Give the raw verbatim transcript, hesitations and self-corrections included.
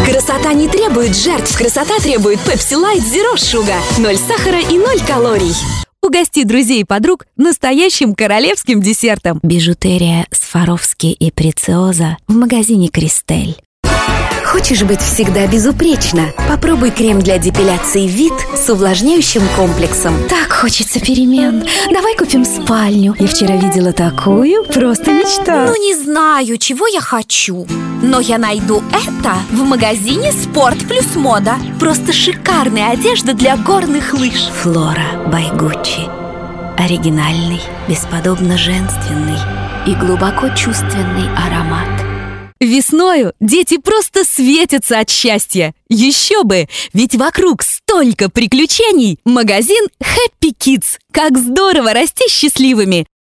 Красота не требует жертв, красота требует Pepsi Light Zero Sugar. Ноль сахара и ноль калорий. Угости друзей и подруг настоящим королевским десертом. Бижутерия Сваровски и Прециоза в магазине Кристель. Хочешь быть всегда безупречно? Попробуй крем для депиляции Вит с увлажняющим комплексом. Так хочется перемен. Давай купим спальню. Я вчера видела такую, просто мечта. Ну не знаю, чего я хочу, но я найду это в магазине Спорт Плюс Мода. Просто шикарная одежда для горных лыж. Флора бай Гуччи. Оригинальный, бесподобно женственный и глубоко чувственный аромат. Весною дети просто светятся от счастья. Еще бы, ведь вокруг столько приключений. Магазин Happy Kids. Как здорово расти счастливыми.